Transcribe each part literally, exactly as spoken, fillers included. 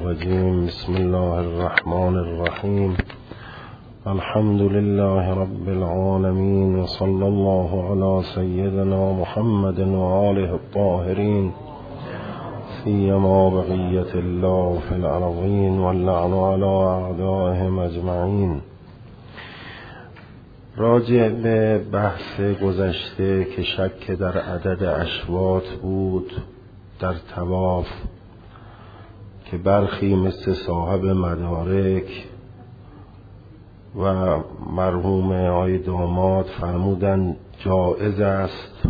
الرجيم. بسم الله الرحمن الرحيم. الحمد لله رب العالمين، وصلى الله على سيدنا محمد وآله الطاهرين، سيما بقية الله في الأرضين، واللعن على أعدائهم أجمعين. راجع به بحث گذشته که شک در عدد اشواط بود در طواف، که برخی مثل صاحب مدارک و مرحوم آقای داماد فرمودن جایز است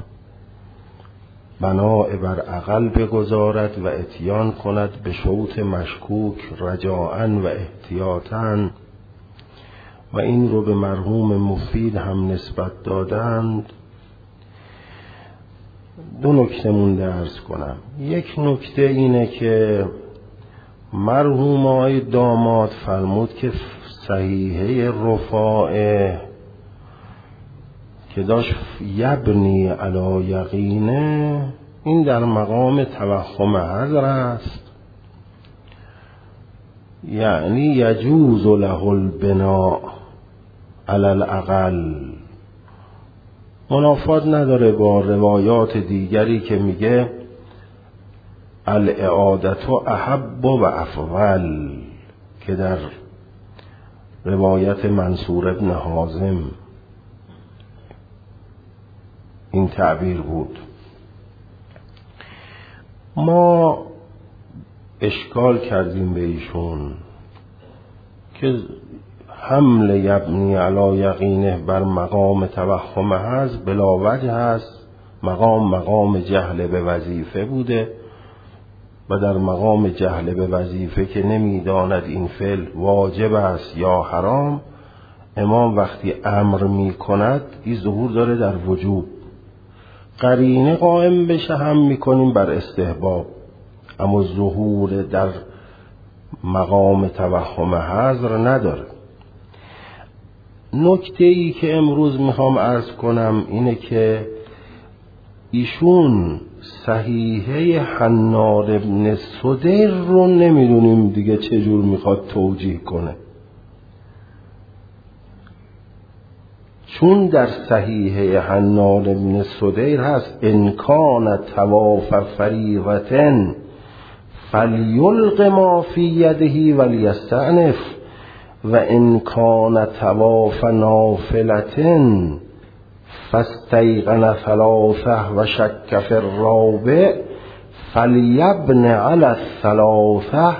بناء بر عقل بگذارد و اتیان کند به شوط مشکوک رجاءً و احتیاطاً، و این رو به مرحوم مفید هم نسبت دادند. دو نکته مونده عرض کنم. یک نکته اینه که مرحوم آقای داماد فرمود که صحیحه رفاعه که داشت یبنی علی یقینه، این در مقام توهم حذر است، یعنی یجوز له البناء علی الاقل. منافات نداره با روایات دیگری که میگه الاعادت احب و افضل، که در روایت منصور ابن حازم این تعبیر بود. ما اشکال کردیم به ایشون که حمل یبنی علی یقینه بر مقام توهم هست بلا وجه هست. مقام مقام جهل به وظیفه بوده و در مقام جهل به وظیفه که نمیداند این فعل واجب است یا حرام، امام وقتی امر می کند این ظهور داره در وجوب، قرینه قائم بشه هم می کنیم بر استحباب، اما ظهور در مقام توهم حذر نداره. نکته ای که امروز میخوام عرض کنم اینه که ایشون صحیحه حنان ابن صدیر رو نمیدونیم دیگه چجور میخواد توجیه کنه، چون در صحیحه حنان ابن صدیر هست ان کان طواف فریضة فلیلق ما فی یده ولیستأنف، و ان کان طواف نافلة فاستيقن ثلاثه و شک فی الرابع فلیبن علی الثلاثه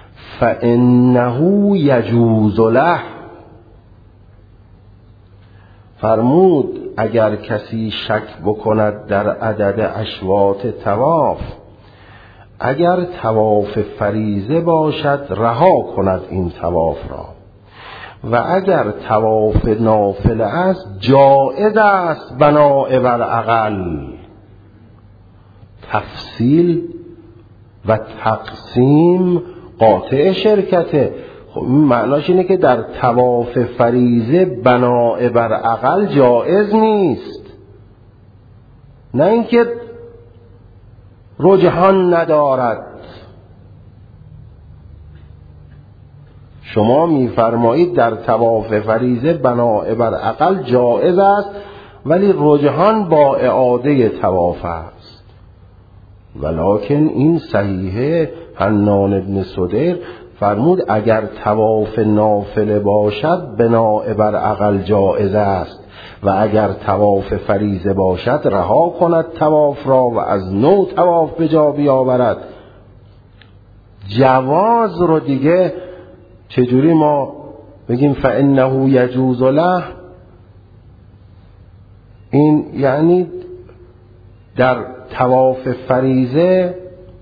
فانه یجوز له. فرمود اگر کسی شک بکند در عدد اشواط طواف، اگر طواف فریضه باشد رها کند این طواف را، و اگر طواف نافله است جایز است بناء بر عقل. تفصیل و تقسیم قاطع شرکته. خب این معناش اینه که در طواف فریضه بناء بر عقل جایز نیست، نه اینکه رجحان ندارد. شما میفرمایید در طواف فریضه بناء بر عقل جایز است، ولی رجحان با اعاده طواف است. ولکن این صحیحه حنان ابن صدیر فرمود اگر طواف نافله باشد بناء بر عقل جایز است، و اگر طواف فریضه باشد رها کند طواف را و از نو طواف به جا بیاورد. جواز رو دیگه چجوری ما بگیم فانه یجوز له؟ این یعنی در طواف فریضه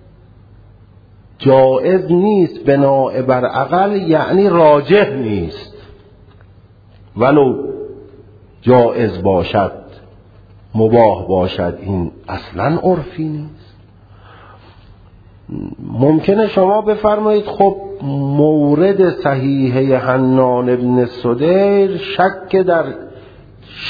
جائز نیست بناء بر عقل، یعنی راجح نیست، ولو جائز باشد مباح باشد این اصلا عرفی نیست. ممکنه شما بفرمایید خب مورد صحیحه حنان ابن صدیر شک در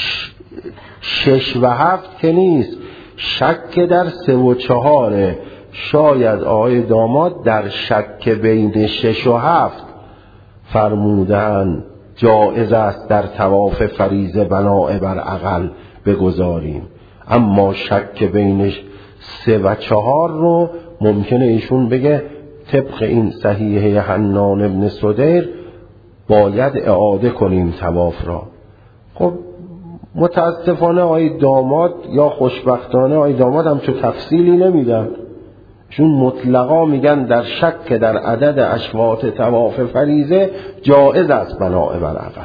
شش و هفت که نیست، شک در سه و چهاره، شاید آقای داماد در شک بین شش و هفت فرمودن جایز است در طواف فریضه بناء بر عقل بگذاریم، اما شک بین سه و چهار رو ممکنه ایشون بگه طبق این صحیحه حنان ابن سدیر باید اعاده کنیم طواف را. خب متاسفانه آقای داماد یا خوشبختانه آقای داماد هم چون تفصیلی نمیدن، چون مطلقا میگن در شک در عدد اشواط طواف فریضه جائز است بناء بر عقل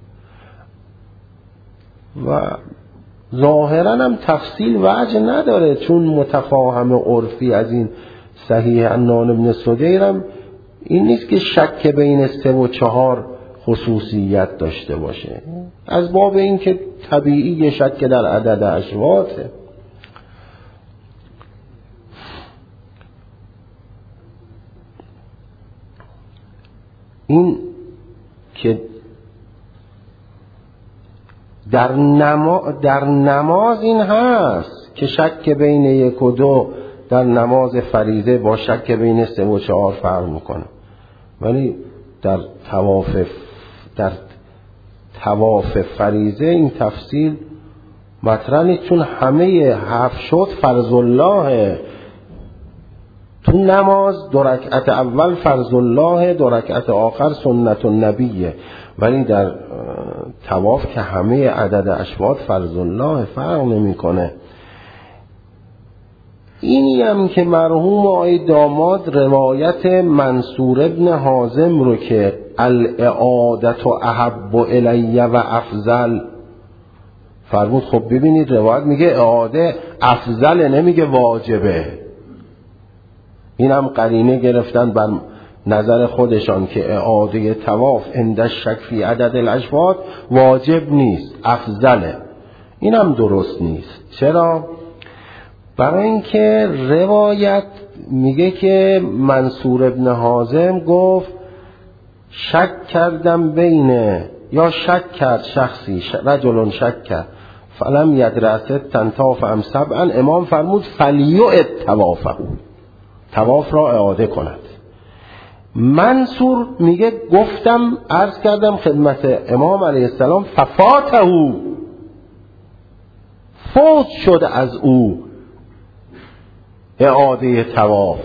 و ظاهرا هم تفصیل وجه نداره، چون متفاهم عرفی از این صحیح حنان ابن سدیر هم این نیست که شک بین سه و چهار خصوصیت داشته باشه، از باب این که طبیعی شک در عدد اشواطه. این که در, نما در نماز این هست که شک بین یک و دو در نماز فریضه با شک بین سه و چهار فرق میکنه، ولی در طواف در طواف فریضه این تفصیل مطرح نیست، چون همه هفت شد فرض الله. تو نماز دو رکعت اول فرض الله، دو رکعت آخر سنت النبیه، ولی در طواف که همه عدد اشواط فرض الله فرق نمیکنه. اینی هم که مرحوم آقای داماد روایت منصور ابن حازم رو که الاعادت احب الی و افضل فرمود، خب ببینید روایت میگه اعاده افضل، نمیگه واجبه. این هم قرینه گرفتن بر نظر خودشان که اعاده طواف عند شک فی عدد الاشواط واجب نیست، افضله. این هم درست نیست. چرا؟ برای اینکه روایت میگه که منصور ابن حازم گفت شک کردم بین، یا شک کرد شخصی، رجلون شک کرد فلم یدرست تنطاف ام سبعا، امام فرمود فلیعد طوافه، طواف را اعاده کند. منصور میگه گفتم عرض کردم خدمت امام علیه السلام ففاته، فوت شد از او اعاده طواف.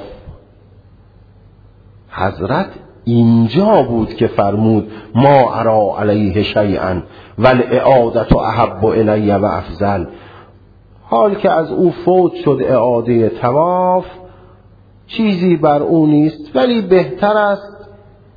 حضرت اینجا بود که فرمود ما ارا علیه شیئا والاعادة احب الی و افضل. حال که از او فوت شد اعاده طواف، چیزی بر او نیست، ولی بهتر است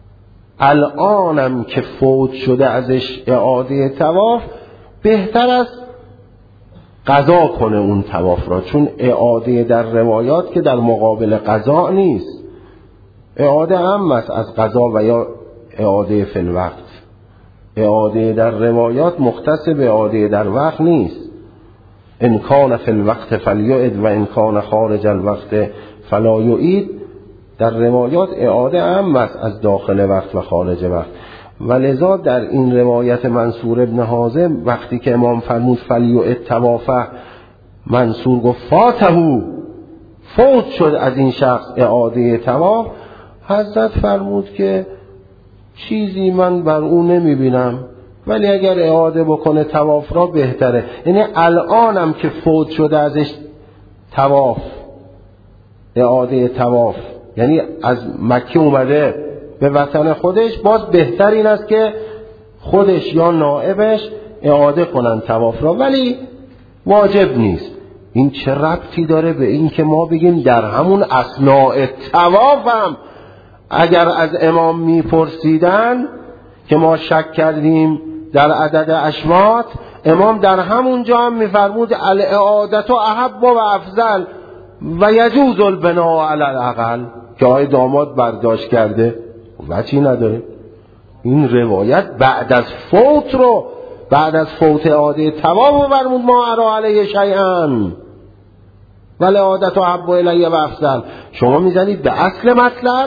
الانم که فوت شده ازش اعاده طواف، بهتر است قضا کنه اون طواف را، چون اعاده در روایات که در مقابل قضا نیست، اعاده هم است از قضا و یا اعاده فی الوقت. اعاده در روایات مختص به اعاده در وقت نیست. ان کان فی الوقت فلیعد و ان کان خارج الوقت فلا یعید. در روایات اعاده هم است از داخل وقت و خارج وقت، ولذا در این روایت منصور ابن حازم وقتی که امام فرمود فلیعد طوافه، منصور گفت فاتهو، فوت شد از این شخص اعاده طواف. حضرت فرمود که چیزی من بر او نمی بینم، ولی اگر اعاده بکنه طواف را بهتره. یعنی الانم که فوت شده ازش طواف، اعاده طواف، یعنی از مکه اومده به وطن خودش، باز بهتر این است که خودش یا نائبش اعاده کنن طواف را، ولی واجب نیست. این چه ربطی داره به این که ما بگیم در همون اثناء طواف هم اگر از امام میپرسیدن که ما شک کردیم در عدد اشواط، امام در همون جا هم میفرمود الاعادة احب و افضل و یجوز البناء علی الاقل، که آقای داماد برداشت کرده وجهی نداره. این روایت بعد از فوت رو، بعد از فوت اعاده طواف فرمود ما ارا علیه شیئا ولی اعادة احب الی و افضل. شما میزنید به اصل مطلب.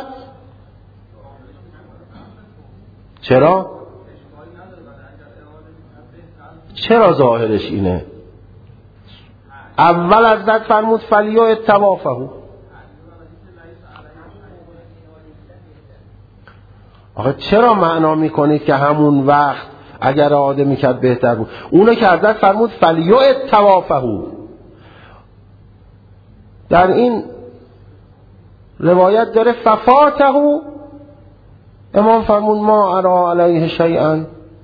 چرا؟ چرا ظاهرش اینه؟ اول حضرت فرمود فلیعد طوافه، آخه چرا معنا میکنید که همون وقت اگر اعاده میکرد بهتر بود؟ اونو که حضرت فرمود فلیعد طوافه. در این روایت داره ففاته، امام فرمود ما ارا علیه شیئا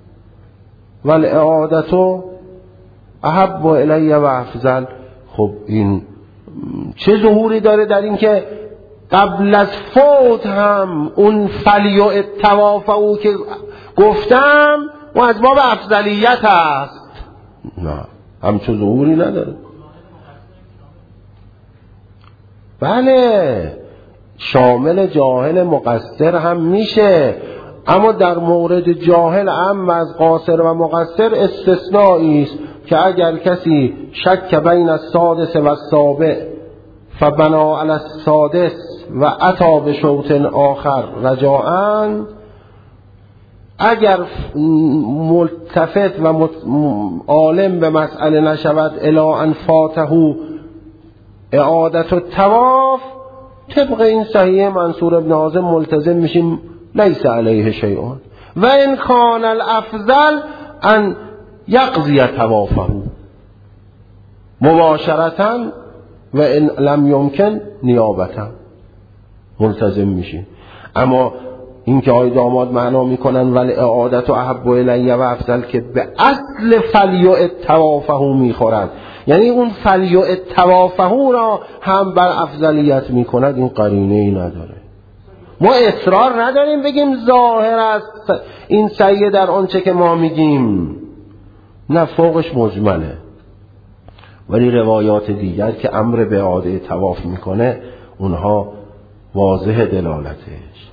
والاعادة احب الی و افضل. خب این چه ظهوری داره در این که قبل از فوت هم اون فلیعد طوافه که گفتم و از باب افضلیت هست؟ نه، همچون ظهوری نداره. بله، شامل جاهل مقصر هم میشه، اما در مورد جاهل هم از قاصر و مقصر استثنایی است که اگر کسی شک بین السادس و السابع فبنا علی السادس و اتی بشوط آخر رجاءً، اگر ملتفت و عالم به مسئله نشود الی ان فاته اعادت الطواف، طبق این صحیح منصور ابن حازم ملتزم میشیم لیس علیه شیء و ان کان الافضل ان یقضی طوافه مباشرتا و ان لم یمکن نیابتا، ملتزم میشیم. اما این که آی داماد معنا میکنن ولی اعادت و احب الی و افضل که به اصل فلیعد طوافه میخورن، یعنی اون فلیعد طوافه را هم بر افضلیت میکند، این قرینه ای نداره. ما اصرار نداریم بگیم ظاهر است این صحیح در آنچه که ما میگیم، نه، فوقش مجمله. ولی روایات دیگر که امر به اعاده طواف میکنه اونها واضح دلالتش.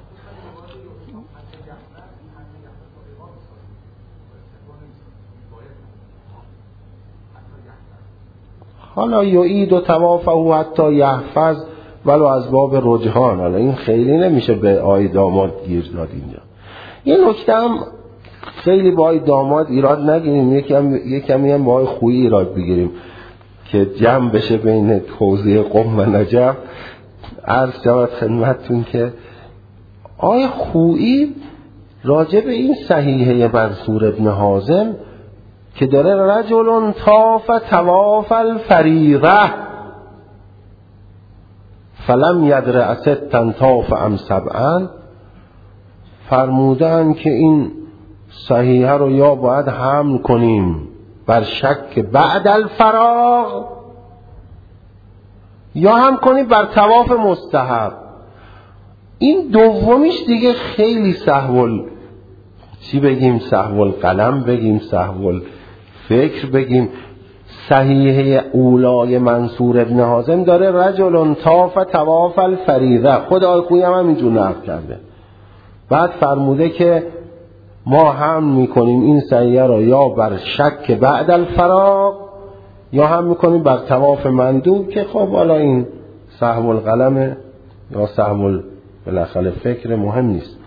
حالا یعید و طوافه حتی یحفظ ولو از باب رجحان. حالا این خیلی نمیشه به آی داماد گیر داد اینجا. یه نکته هم خیلی با آی داماد ایراد نگیریم، یک کمی هم با آی خویی ایراد بگیریم که جمع بشه بین توضیح قم و نجف. عرض شود خدمتتون که آی خویی راجع به این صحیحه منصور ابن حازم که داره رجل طاف طواف الفریضه فلم یدر ستا طاف ام سبعا، فرمودن که این صحیحه رو یا باید حمل کنیم بر شک بعد الفراغ یا هم کنیم بر طواف مستحب. این دومیش دیگه خیلی سهول، چی بگیم، سهول قلم بگیم، سهول فکر بگیم. صحیحه اولای منصور ابن حازم داره رجل طاف طواف الفریضه، خود آقای خویی هم همینجور نقل کرده. بعد فرموده که ما هم میکنیم این صحیحه را یا بر شک بعد الفراغ یا هم میکنیم بر طواف مندوب، که خب حالا این سهو القلم یا سهو بالاخره فکر مهم نیست.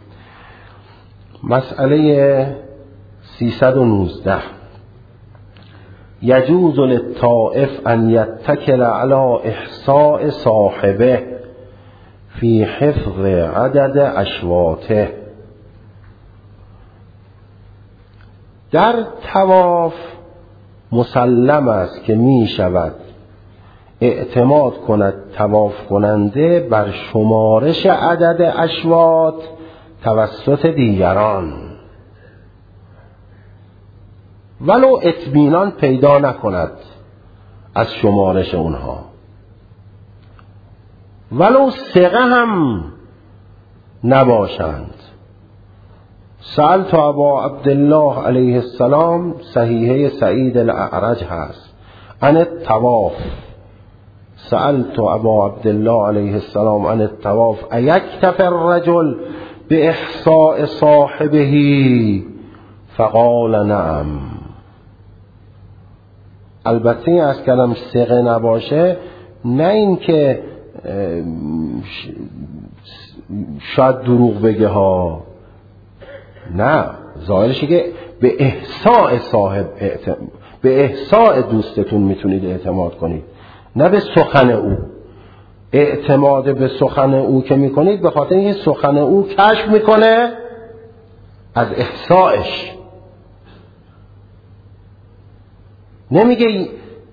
مسئله سیصد و نوزده، یجوز للطائف ان یتکل علی احصاء صاحبه فی حفظ عدد اشواطه. در طواف مسلم است که می شود اعتماد کند طواف کننده بر شمارش عدد اشواط توسط دیگران ولو اطمینان پیدا نکند از شمارش اونها، ولو ثقه هم نباشند. سألت ابا عبدالله علیه السلام، صحیحه سعید الاعرج هست، عن الطواف. سألت ابا عبدالله علیه السلام عن الطواف ایکتفی الرجل به احصاء صاحبه فقال نعم. البته از کلم ثقه نباشه، نه این که شاید دروغ بگه ها، نه، ظاهرشه که به احصاء صاحب اعتم... به احصاء دوستتون میتونید اعتماد کنید، نه به سخن او. اعتماد به سخن او که میکنید به خاطر اینکه سخن او کشف میکنه از احصائش. نمیگه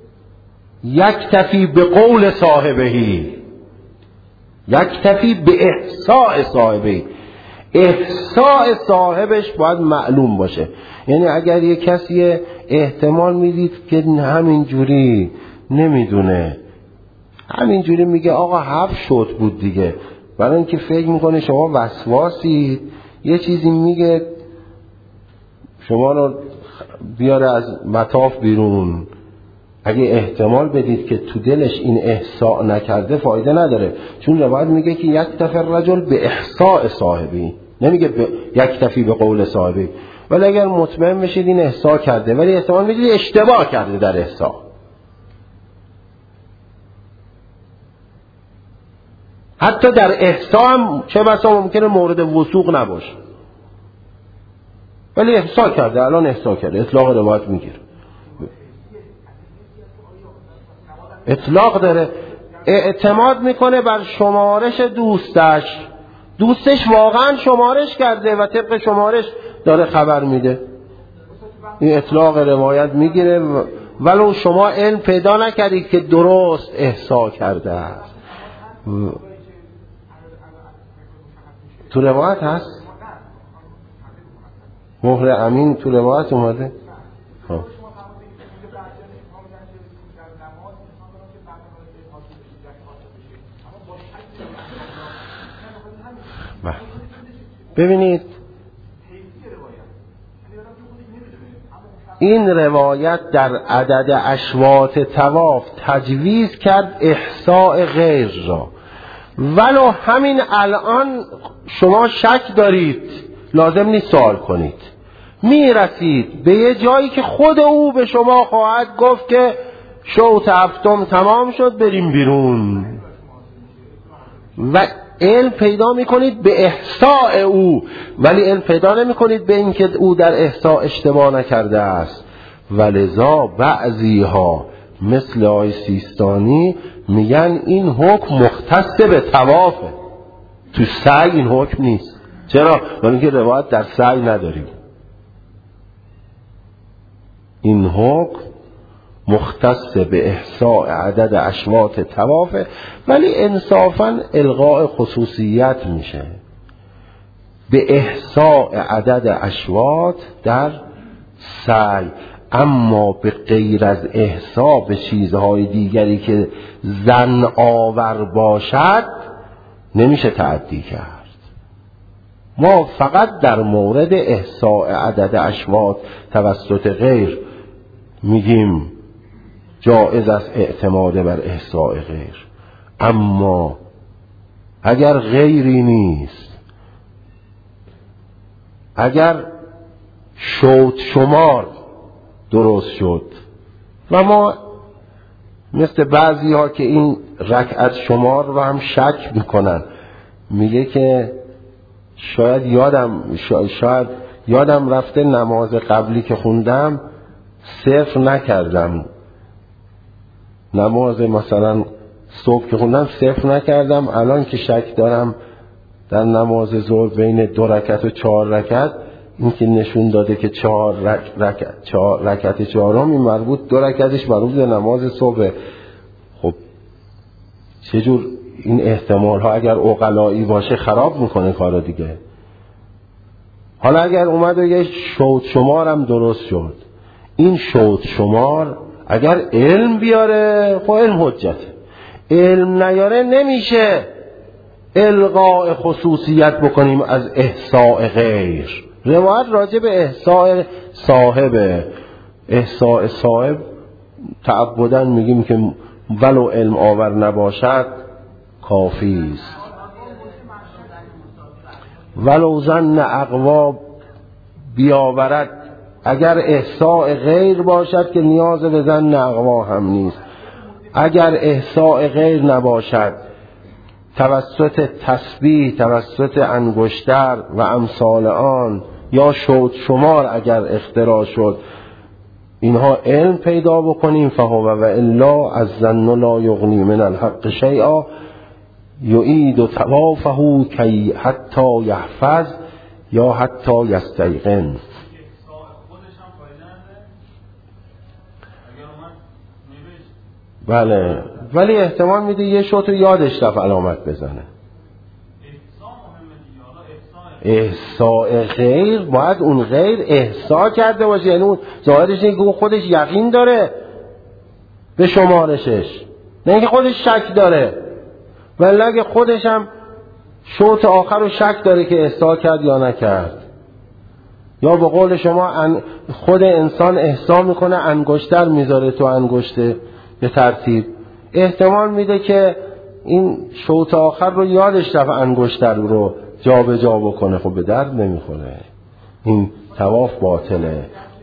یکتفی به قول صاحبهی، یکتفی به احصاء صاحبهی. احصاء صاحبش باید معلوم باشه. یعنی اگر یک کسی احتمال میدید که همین جوری نمیدونه، همین جوری میگه آقا هفت شد بود دیگه، برای اینکه فکر میکنه شما وسواسید، یه چیزی میگه شما رو بیاره از مطاف بیرون. اگه احتمال بدید که تو دلش این احصاء نکرده فایده نداره، چون روایت میگه که یکتفی الرجل به احصاء صاحبی، نمیگه ب... یکتفی به قول صاحبی. ولی اگر مطمئن بشید این احصاء کرده ولی احتمال میدید اشتباه کرده در احصاء، حتی در احصاء هم چه بسا ممکنه مورد وثوق نباشه ولی احصاء کرده، الان احصاء کرده، اطلاق روایت میگیره، اطلاق داره، اعتماد میکنه بر شمارش دوستش، دوستش واقعا شمارش کرده و طبق شمارش داره خبر میده، این اطلاق روایت میگیره ولو شما علم پیدا نکردید که درست احصاء کرده است. تو روایت هست مهر امین، تو روایت اومده. ها ببینید این روایت در عدد اشواط طواف تجویز کرد احصاء غیر را، ولو همین الان شما شک دارید لازم نیست سوال کنید، میرسید به یه جایی که خود او به شما خواهد گفت که شوط هفتم تمام شد بریم بیرون و علم پیدا میکنید به احصاء او، ولی علم پیدا نمیکنید به اینکه او در احصاء اشتباه نکرده است. ولذا بعضی ها مثل آقای سیستانی میگن این حکم مختص به طوافه، تو سعی این حکم نیست. چرا؟ برای اینکه روایت در سعی نداریم. این حکم مختص به احصاء عدد اشواط طوافه، ولی انصافاً الغاء خصوصیت میشه به احصاء عدد اشواط در سعی، اما به غیر از احصاء به چیزهای دیگری که ظن آور باشد نمیشه تعدی کرد. ما فقط در مورد احصاء عدد اشواط توسط غیر میگیم جائز است اعتماد بر احصاء غیر، اما اگر غیری نیست، اگر شوط شمار درست شد و ما مثل بعضی ها که این رکعت شمار رو هم شک میکنن، میگه که شاید یادم شاید یادم رفته نماز قبلی که خوندم صفر نکردم، نماز مثلا صبح که خوندم صفر نکردم، الان که شک دارم در نماز ظهر بین دو رکعت و چهار رکعت، این که نشون داده که چهار رکعت چهار رکعت چهارم این مربوط دو رکعتش مربوط به نماز صبح. خب چجور این احتمال ها اگر عقلایی باشه خراب میکنه کارو دیگه. حالا اگر اومد و یه شوط شمار هم درست شد، این شوط شمار اگر علم بیاره خب علم حجته، علم نیاره نمیشه الغاء خصوصیت بکنیم از احصاء غیر. روایت راجع به احصاء صاحب، احصاء صاحب تعبداً میگیم که ولو علم آور نباشد کافی است. ولو ظن اقوا بیاورد، اگر احصاء غیر باشد که نیاز به ظن اقوا هم نیست، اگر احصاء غیر نباشد توسط تسبیح، توسط انگشتر و امثال آن یا شوط شمار اگر اختراع شد، اینها علم پیدا بکنیم فهو و الا از ظن لا یغنی من الحق شیئا یعید طوافه کی حتی یحفظ یا حتی یستیقن. بله ولی احتمال میده یه شوتو یادش رفت علامت بزنه. احساء غیر باید اون غیر احساء کرده باشه، یعنی اون ظاهرش اینه که اون خودش یقین داره به شمارشش، نه اینکه خودش شک داره. ولی اگه خودش هم شوط آخر رو شک داره که احساء کرد یا نکرد، یا به قول شما خود انسان احساء میکنه انگشتر میذاره تو انگشته به ترتیب، احتمال میده که این شوط آخر رو یادش رفت انگشتر رو جا به جا بکنه. خب به درد نمیخوره، این طواف باطله.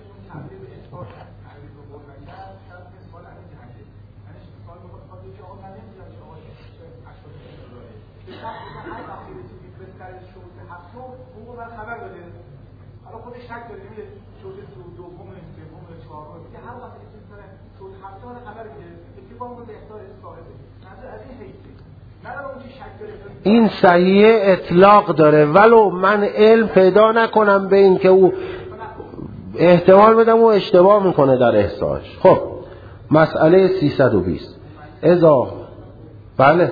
این صحیح اطلاق داره، ولو من علم پیدا نکنم به این که او احتمال بدم او اشتباه میکنه در احساش. خب مسئله سیصد و بیست اذا بله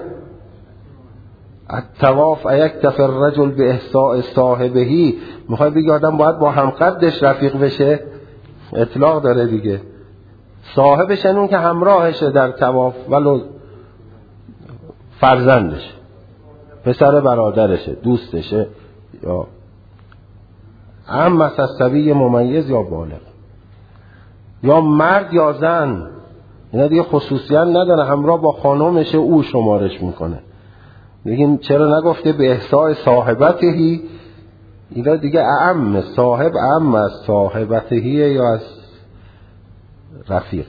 الطواف یکتفی الرجل به احساء صاحبهی، میخوای بگی آدم باید با همقدش رفیق بشه؟ اطلاق داره دیگه، صاحبش اون که همراهشه در طواف، ولو فرزندشه، پسر برادرشه، دوستشه، یا هم مصصبی ممیز یا بالغ، یا مرد یا زن، اینا دیگه خصوصیت نداره، همراه با خانمشه او شمارش میکنه. بگیم چرا نگفته به احساء صاحبتهی؟ اینا دیگه اعم، صاحب اعم از صاحبتهی یا از رفیق.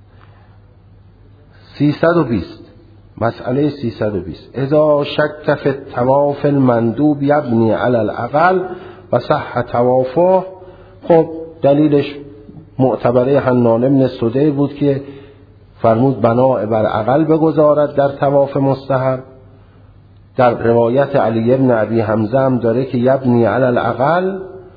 سیصد و بیست مسئله سیصد و بیست اذا شک فی الطواف المندوب یبنی علی الاقل و صح طوافه. خب دلیلش معتبره حنان ابن سدی بود که فرمود بنا بر اقل بگذارد در طواف مستحب. در روایت علی ابن ابی حمزه هم داره که یبنی علی الاقل.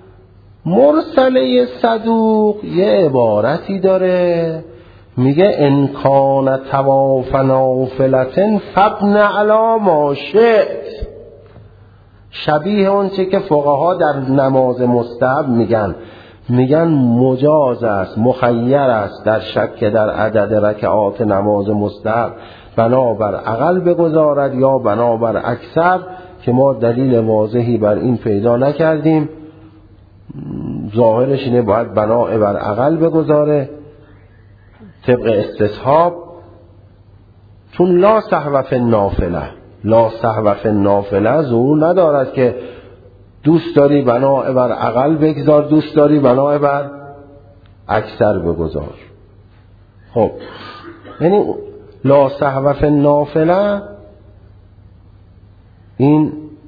مرسله صدوق یه عبارتی داره میگه ان کان طواف نافلة فابن علی ما شئت، شبیه اون چه که فقها در نماز مستحب میگن، میگن مجاز است، مخیر است در شک در عدد رکعات نماز مستحب بنابر اقل بگذارد یا بنابر اکثر، که ما دلیل واضحی بر این پیدا نکردیم. ظاهرش اینه باید بنا بر اقل بگذاره طبق استصحاب، چون لا سهو فی النافله، لا سهو فی النافله ظهور ندارد که دوست داری بنا بر اقل بگذار، دوست داری بنا بر اکثر بگذار. خب یعنی لا سهو فی النافله این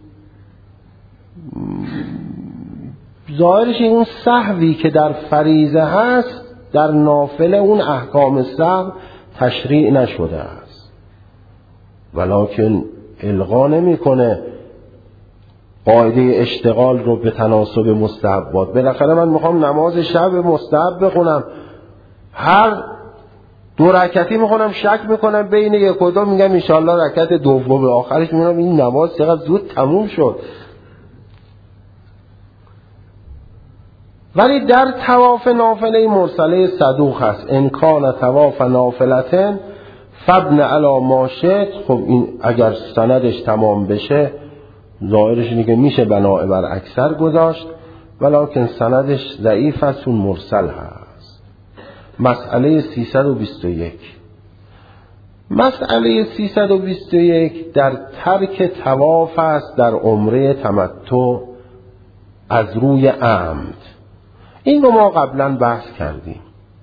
ظاهرش اون سهوی که در فریضه هست در نافله اون احکام سهو تشریع نشده است، ولکن الغا نمی کنه قاعده اشتغال رو به تناسب مستحبات. بالاخره من میخوام نماز شب مستحب بخونم، هر دو رکعتی میخونم شک میکنم بین یک و دو، میگم انشالله رکعت دوم، آخرش میگم این نماز چقدر زود تموم شد. ولی در طواف نافله مرسله صدوق هست ان کان طواف نافلتن فابن علی ما شئت. خب این اگر سندش تمام بشه ظاهرش اینه که میشه بنا بر اکثر گذاشت، ولکن سندش ضعیف است، اون مرسل هست. مسئله سیصد و بیست و یک مسئله سیصد و بیست و یک در ترک طواف است در عمره تمتع از روی عمد. این رو ما قبلا بحث کردیم،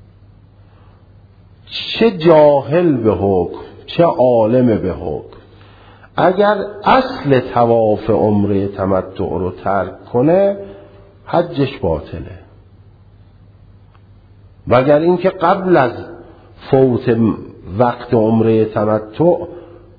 چه جاهل به حکم چه عالم به حکم اگر اصل طواف عمره تمتع رو ترک کنه حجش باطله، و اگر اینکه قبل از فوت وقت عمره تمتع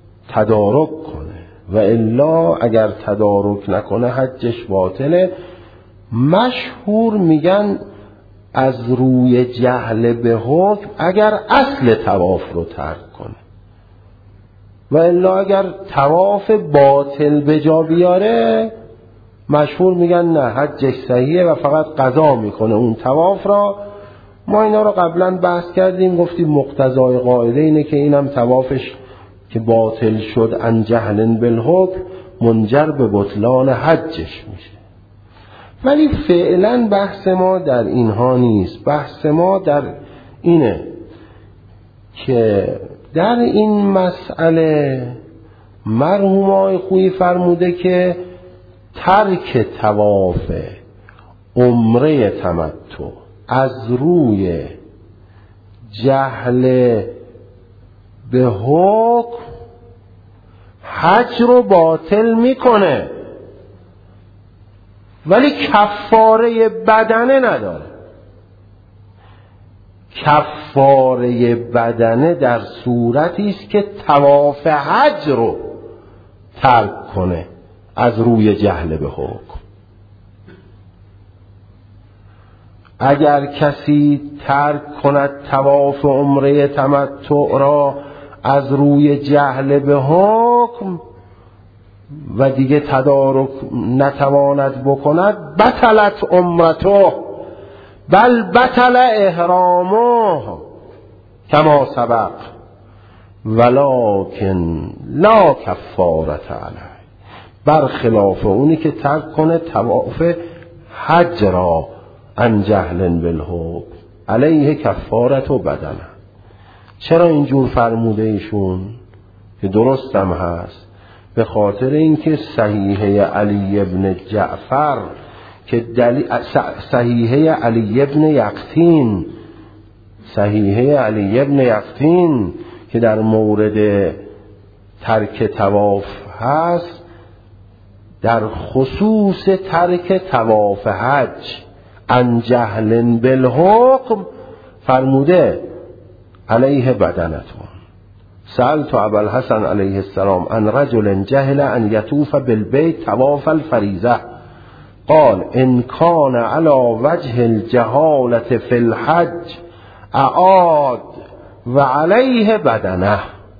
تدارک کنه، و الا اگر تدارک نکنه حجش باطله. مشهور میگن از روی جهل به حکم اگر اصل طواف رو ترک کنه، و الا اگر طواف باطل به جا بیاره مشهور میگن نه، حجش صحیحه و فقط قضا میکنه اون طواف را. ما اینا رو قبلا بحث کردیم، گفتیم مقتضای قاعده اینه که اینم طوافش که باطل شد عن جهل بالحکم منجر به بطلان حجش میشه. ولی فعلا بحث ما در اینها نیست، بحث ما در اینه که در این مسئله مرحوم آقای خویی فرموده که ترک طواف عمره تمتع از روی جهل به حکم حج رو باطل میکنه، ولی کفاره بدنه نداره. کفاره بدنه در صورتی است که طواف حج رو ترک کنه از روی جهل به حکم. اگر کسی ترک کند طواف عمره تمتع را از روی جهل به حکم و دیگه تدارک نتواند بکند، بطلت عمرته بل بطل احرامه کما سبق ولکن لا کفارت علیه، برخلاف اونی که ترک کنه طواف حج را عن جهل بالحکم علیه کفارت و بدنه. چرا اینجور فرموده ایشون که درستم هست؟ به خاطر اینکه صحیحه علی ابن جعفر که دلیل صحیحه علی ابن یقطین صحیحه علی ابن یقطین که در مورد ترک طواف هست، در خصوص ترک طواف حج عن جهل بالحکم فرموده علیه بدنتون. سألت ابا الحسن علیه السلام عن رجل جهل ان یطوف بالبیت طواف الفریضه قال ان کان علی وجه الجهالة فی الحج اعاد و علیه بدنه.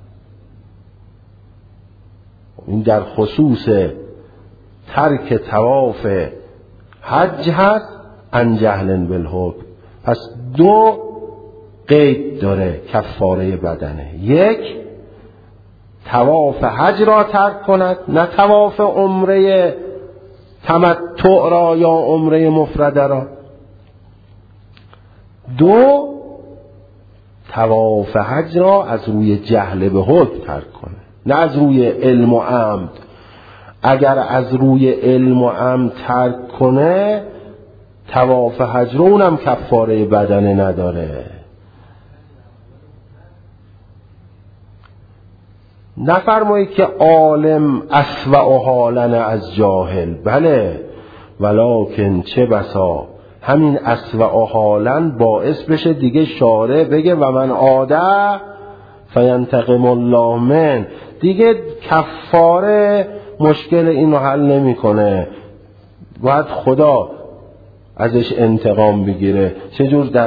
این در خصوص ترک طواف حج هست عن جهل بالحکم. پس دو قید داره کفاره بدنه، یک طواف حج را ترک کند، نه طواف عمره تمتع را یا عمره مفرده را. دو طواف حج را از روی جهل به حکم ترک کنه، نه از روی علم و عمد. اگر از روی علم و عمد ترک کنه طواف حج رو اونم کفاره بدنه نداره. نفرمایید که عالم اسوأ حالن از جاهل، بله، ولکن چه بسا همین اسوأ حالن باعث بشه دیگه شارع بگه و من عاده فینتقم الله من، دیگه کفاره مشکل اینو حل نمیکنه، باید خدا ازش انتقام بگیره. چجور در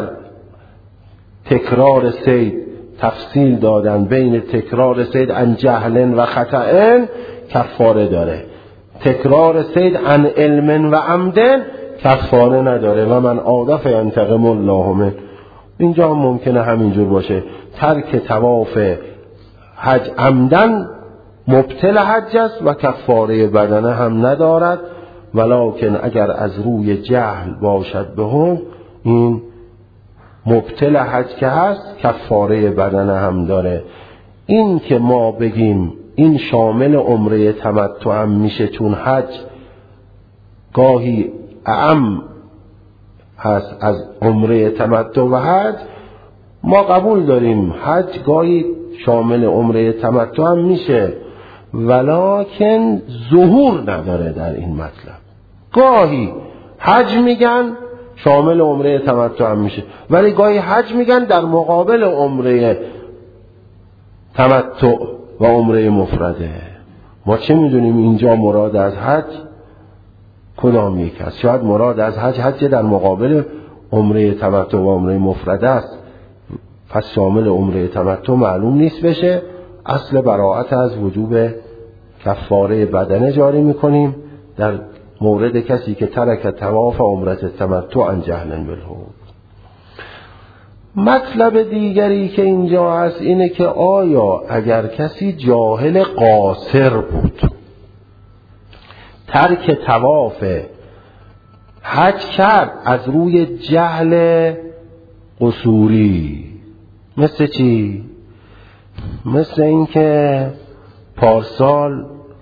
تکرار سید تفصیل دادن بین تکرار سید عن جهل و خطأ کفاره داره، تکرار سید عن علم و عمد کفاره نداره. و من عاده فینتقم الله من، اینجا هم ممکنه همینجور باشه. ترک طواف حج عمدن مبطل حج است و کفاره بدنه هم ندارد، ولکن اگر از روی جهل باشد به هم این مبطل حج که هست کفاره بدنه هم داره. این که ما بگیم این شامل عمره تمتع هم میشه چون حج گاهی اعم هست از عمره تمتع و حج، ما قبول داریم حج گاهی شامل عمره تمتع هم میشه، ولکن ظهور نداره در این مطلب. گاهی حج میگن شامل عمره تمتع هم میشه، ولی گاهی حج میگن در مقابل عمره تمتع و عمره مفرده. ما چه میدونیم اینجا مراد از حج کدام یک است. شاید مراد از حج حج در مقابل عمره تمتع و عمره مفرده است، پس شامل عمره تمتع معلوم نیست بشه. اصل براءت از وجوب کفاره بدنه جاری میکنیم در مورد کسی که ترک طواف عمرت تمتع عن جهل بالحکم. مطلب دیگری که اینجا هست اینه که آیا اگر کسی جاهل قاصر بود، ترک طواف حج کرد از روی جهل قصوری، مثل چی؟ مثل این که پارسال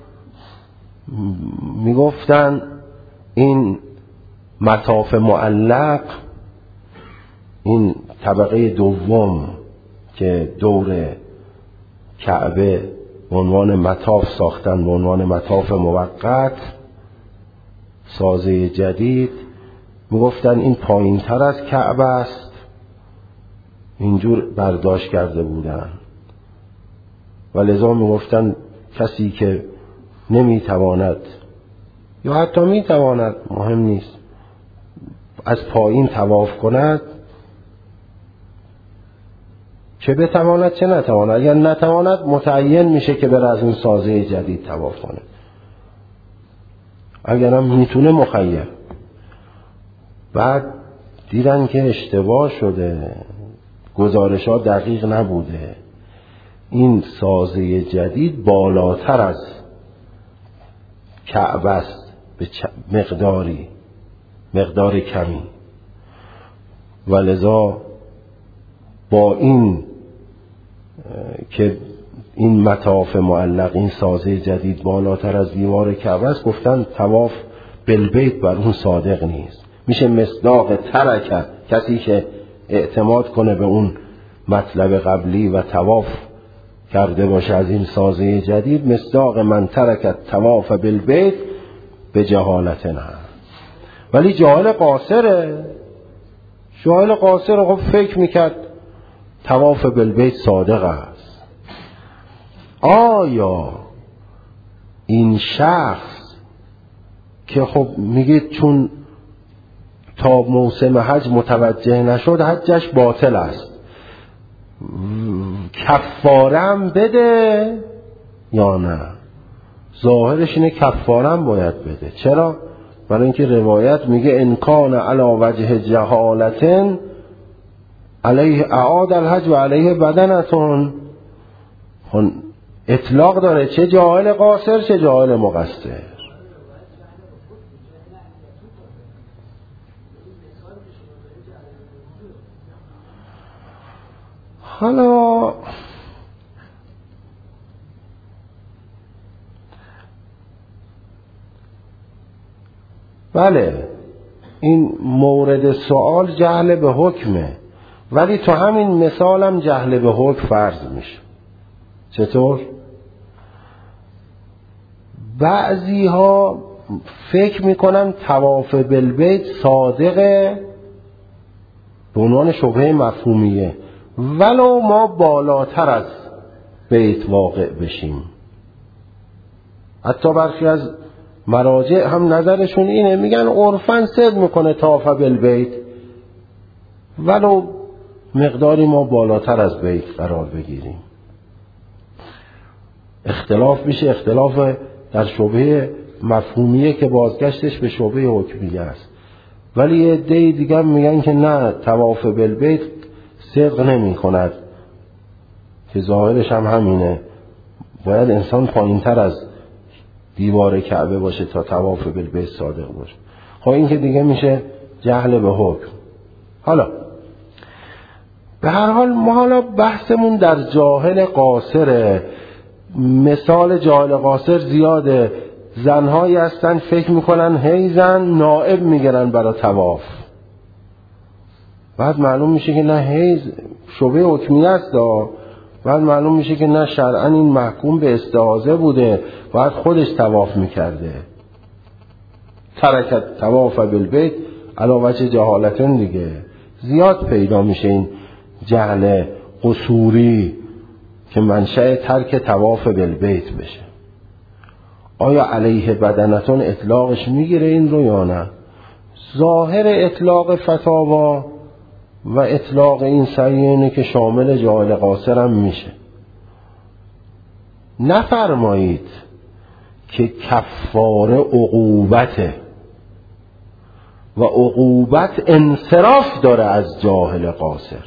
میگفتن این مطاف معلق، این طبقه دوم که دور کعبه به عنوان مطاف ساختن، به عنوان مطاف موقت سازه جدید، میگفتن این پایین تر از کعبه است، اینجور برداشت کرده بودن و لذا میگفتن کسی که نمیتواند یا حتی میتواند، مهم نیست، از پایین طواف کند، چه بتواند چه نتواند، اگر نتواند متعین میشه که بره از اون سازه جدید طواف کنه، اگرم میتونه مخیر. بعد دیدن که اشتباه شده، گزارش ها دقیق نبوده، این سازه جدید بالاتر از کعبه است به مقداری مقدار کمی، و لذا با این که این مطاف معلق، این سازه جدید بالاتر از دیوار کعبه است، گفتن طواف بالبیت بر اون صادق نیست. میشه مصداق ترک، کسی که اعتماد کنه به اون مطلب قبلی و طواف کرده باشه از این سازه جدید، مصداق من ترک طواف بالبیت به جهالت نه. ولی جاهل قاصره، جاهل قاصر خب فکر میکرد طواف بالبیت صادق است. آیا این شخص که خب میگه چون تا موسم حج متوجه نشد حجش باطل است، کفارم بده یا نه؟ ظاهرش اینه کفارم باید بده. چرا؟ برای اینکه روایت میگه ان کان علی وجه جهالتن علیه اعاد الحج و علیه بدنتون. اطلاق داره، چه جاهل قاصر چه جاهل مقصر. حالا بله این مورد سوال جهل به حکمه، ولی تو همین مثالم جهل به حکم فرض میشه. چطور؟ بعضی ها فکر میکنن طواف بالبیت صادقه به عنوان شبهه مفهومیه، ولو ما بالاتر از بیت واقع بشیم. حتی برخی از مراجع هم نظرشون اینه، میگن عرفاً صدق میکنه طواف بالبیت، ولو مقداری ما بالاتر از بیت قرار بگیریم. اختلاف میشه، اختلاف در شبهه مفهومیه که بازگشتش به شبهه حکمیه است. ولی یه عده دیگه میگن که نه، طواف بالبیت صدق نمی کند، که ظاهرش هم همینه، باید انسان پایین تر از دیوار کعبه باشه تا طواف بالبیت صادق باشه. خب این که دیگه میشه جهل به حکم. حالا به هر حال ما حالا بحثمون در جاهل قاصره. مثال جاهل قاصر زیاده. زنهایی هستن فکر میکنن حیزن، نائب میگیرن برای طواف، بعد معلوم میشه که نه، حیز شبه حکمی است، بعد معلوم میشه که نه، شرعاً این محکوم به استعاذه بوده، بعد خودش طواف میکرده. ترکت طواف بالبیت علی وجه جهالتن دیگه. زیاد پیدا میشه این جهل قصوری که منشأ ترک طواف بالبیت بشه. آیا علیه بدنتون اطلاقش میگیره این رو یا نه؟ ظاهر اطلاق فتاوا و اطلاق این سعی اینه که شامل جاهل قاصر هم میشه. نفرمایید که کفاره عقوبته و عقوبت انصراف داره از جاهل قاصر.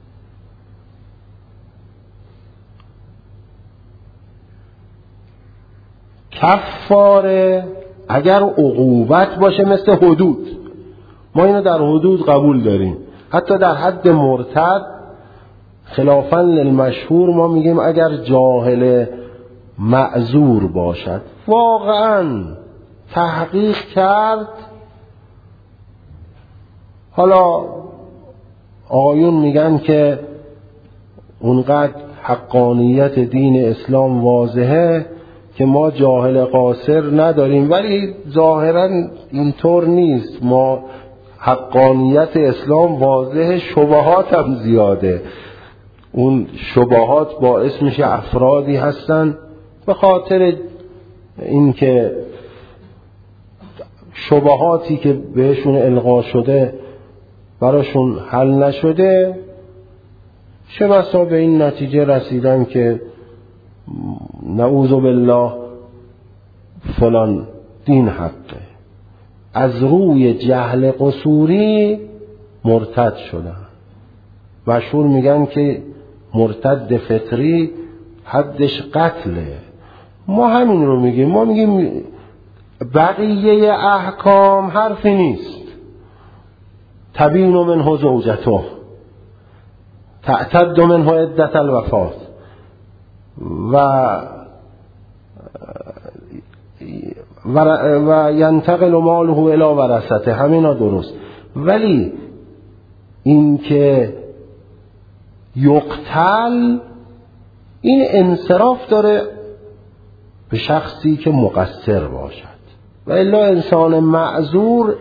کفاره اگر عقوبت باشه مثل حدود، ما اینو در حدود قبول داریم. حتی در حد مرتد خلافاً للمشهور ما میگیم اگر جاهل معذور باشد، واقعاً تحقیق کرد، حالا آقایون میگن که اونقدر حقانیت دین اسلام واضحه که ما جاهل قاصر نداریم، ولی ظاهراً اینطور نیست. ما حقانیت اسلام واضحه، شبهات هم زیاده. اون شبهات باعث میشه افرادی هستن به خاطر اینکه شبهاتی که بهشون القا شده براشون حل نشده، چه بسا به این نتیجه رسیدن که نعوذ بالله فلان دین حقه، از روی جهل قصوری مرتد شدن. مشهور میگن که مرتد فطری حدش قتله. ما همین رو میگیم. ما میگیم بقیه احکام حرفی نیست. تبین منه زوجته، تعتد منه عدت الوفات و و ینتقل ماله الی ورثته، همینا درست. ولی این که یقتل، این انصراف داره به شخصی که مقصر باشد، و الا انسان معذور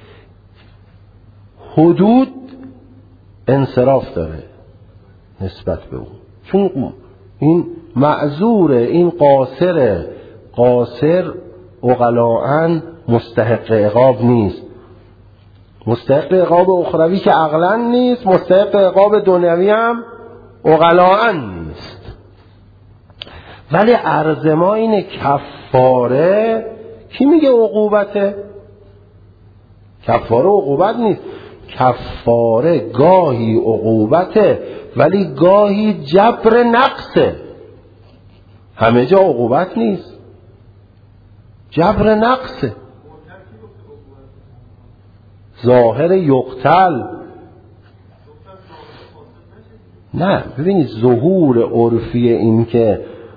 حدود انصراف داره نسبت به اون، چون این معذور، این قاصر قاصر عقلاءً مستحق عقاب نیست. مستحق عقاب اخروی که عقلاً نیست، مستحق عقاب دنیوی هم عقلاءً نیست. ولی عرض ما اینه کفاره کی میگه عقوبته؟ کفاره عقوبت نیست. کفاره گاهی عقوبته ولی گاهی جبر نقصه. همه جا عقوبت نیست، جبر نقصه. ظاهر یقتل نه. ببینید ظهور عرفی این که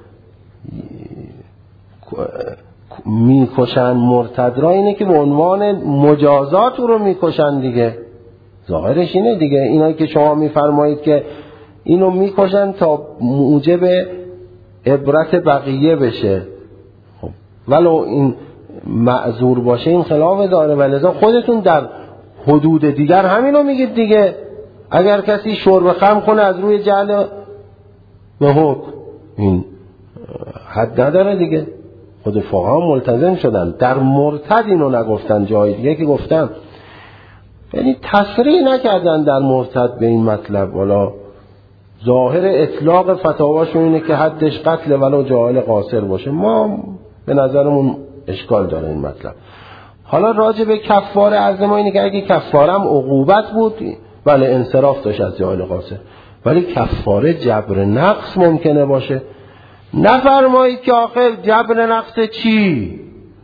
میکشن مرتد را اینه که به عنوان مجازات رو میکشن دیگه. ظاهرش اینه دیگه. اینایی که شما میفرمایید که اینو میکشن تا موجب عبرت بقیه بشه، خب ولو این معذور باشه این خلاف داره. ولذا خودتون در حدود دیگر همینو میگید دیگه. اگر کسی شرب خمر کنه از روی جهل به حکم، این حد نداره دیگه. خود فقها ملتزم شدن. در مرتد اینو نگفتن، جای دیگه که گفتن، یعنی تصریح نکردن در مرتد به این مطلب. والا ظاهر اطلاق فتاواشون اینه که حدش قتل ولو جاهل قاصر باشه. ما به نظرمون اشکال داره این مطلب. حالا راجع به کفاره از ما اینه که اگه کفاره هم عقوبت بود بله انصراف داشت از جاهل قاصر، ولی کفاره جبر نقص ممکنه باشه. نفرمایید که آخر جبر نقص چی؟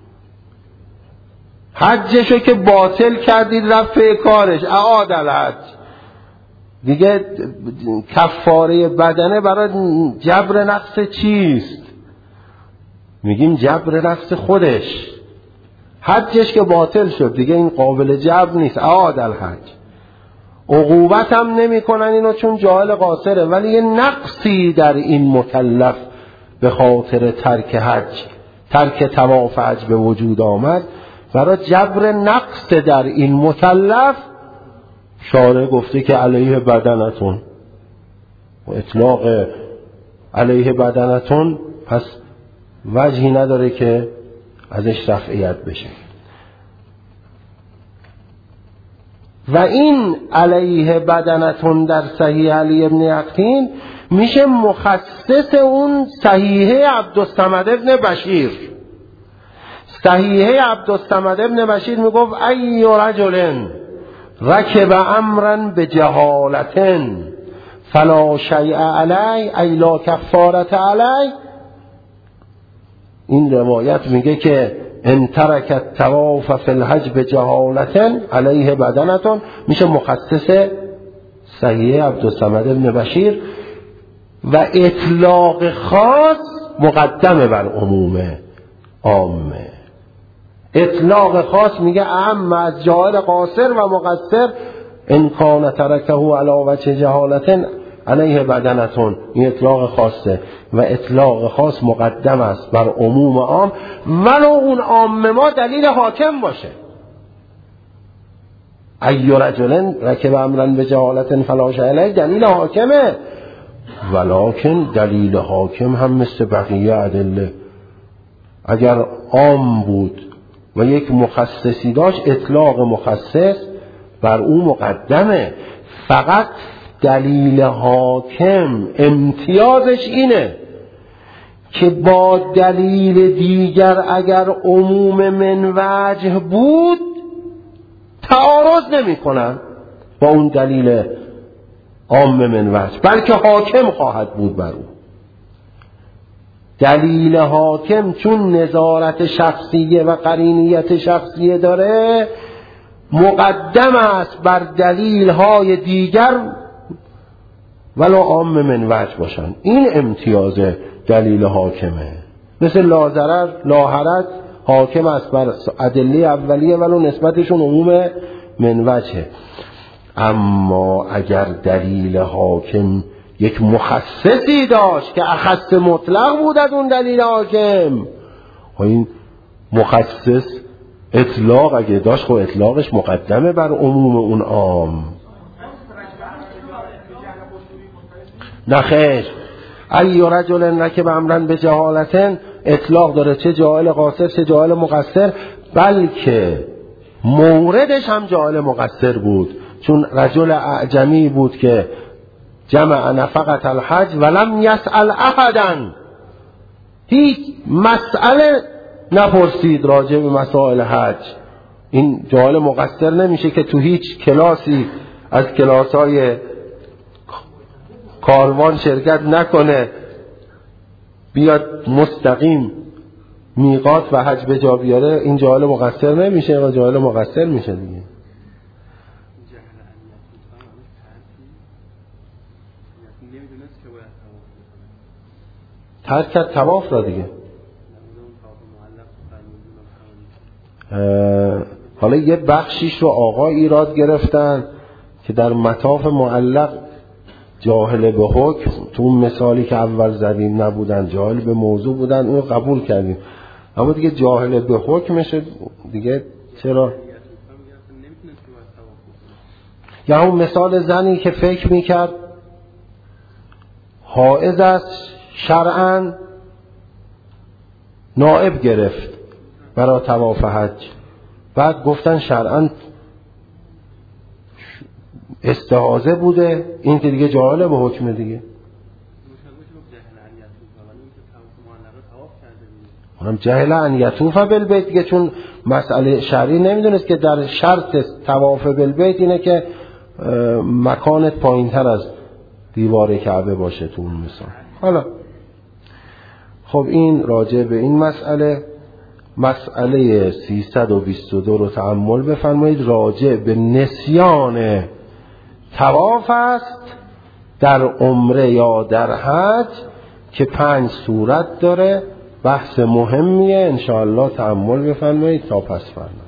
حجشو که باطل کردید رفع کارش، اعاد الحج دیگه. کفاره بدنه برای جبر نقص چیست؟ میگیم جبر نقص خودش. حجش که باطل شد دیگه این قابل جبر نیست، اعاد الحج. عقوبت هم نمی کنن اینو چون جاهل قاصره، ولی یه نقصی در این مکلف به خاطر ترک حج، ترک طواف حج به وجود آمد. برای جبر نقص در این مکلف شارع گفته که علیه بدنتون، و اطلاق علیه بدنتون پس وجهی نداره که ازش رفعیت بشه. و این علیه بدنتون در صحیح علی ابن یقطین میشه مخصص اون صحیحه عبدالصمد ابن بشیر. صحیحه عبدالصمد ابن بشیر میگفت ای رجل رکب امرا بجهالتن فلا شیء علی ای لا کفارت علی. این روایت میگه که ان ترک الطواف فی الحج بجهالتن علیه بدنتون میشه مخصص صحیح عبدالصمد ابن بشیر و اطلاق خاص مقدمه بر عموم عامه. اطلاق خاص میگه اعم از جاهل قاصر و مقصر ان کان ترکه علی وجه جهالتن علیه بدنتون. این اطلاق خاصه و اطلاق خاص مقدم است بر عموم عام ولو اون عام ما دلیل حاکم باشه. ای رجل رکب امرا بجهالت فلا شیء علیه دلیل حاکمه، ولکن دلیل حاکم هم مثل بقیه ادله اگر عام بود و یک مخصصی داشت اطلاق مخصص بر او مقدمه. فقط دلیل حاکم امتیازش اینه که با دلیل دیگر اگر عموم من وجه بود تعارض نمی کنن با اون دلیل عام من وجه، بلکه حاکم خواهد بود بر او. دلیل حاکم چون نظارت شخصیه و قرینیت شخصیه داره مقدم است بر دلیل های دیگر ولو عام من وجه باشن. این امتیاز دلیل حاکمه. مثل لا ضرر لا حرج حاکم است بر ادله اولیه ولو نسبتشون عموم من وجه. اما اگر دلیل حاکم یک مخصصی داشت که اخص مطلق بود از اون دلیل حاکم، این مخصص اطلاق اگه داشت خب اطلاقش مقدمه بر عموم اون عام. نخیر ای رجل رکب امرا بجهالتن اطلاق داره، چه جاهل قاصر چه جاهل مقصر، بلکه موردش هم جاهل مقصر بود چون رجل اعجمی بود که جمع نفقت الحج ولم یسأل احدا، هیچ مسئله نپرسید راجع به مسائل حج. این جاهل مقصر نمیشه که تو هیچ کلاسی از کلاس‌های کاروان شرکت نکنه بیاد مستقیم میقات و حج به جا بیاره. این جاهل مقصر نمیشه و جاهل مقصر میشه دیگه. ترک کرد طواف را دیگه. حالا یه بخشیش رو آقا ایراد گرفتن که در مطاف معلق جاهل به حکم، تو اون مثالی که اول زدیم نبودن، جاهل به موضوع بودن، اون قبول کردیم. اما دیگه جاهل به حکمشه دیگه چرا؟ یا اون مثال زنی که فکر میکرد حائض است شرعاً نائب گرفت برای طواف حج، بعد گفتن شرعاً استعاذه بوده، این که دیگه جاهل به حکم دیگه. اونم جهل ان یطوف بالبیت دیگه، چون مسئله شرعی نمیدونست که در شرط طواف بالبیت اینه که مکانت پایین تر از دیوار کعبه باشه تو اون مثال. حالا خب این راجع به این مسئله. مسئله سیصد و بیست و دو رو تأمل بفرمایید. راجع به نسیان طواف است در عمره یا در حج که پنج صورت داره. بحث مهمیه، انشاءالله تأمل بفرمایید تا پس فردا.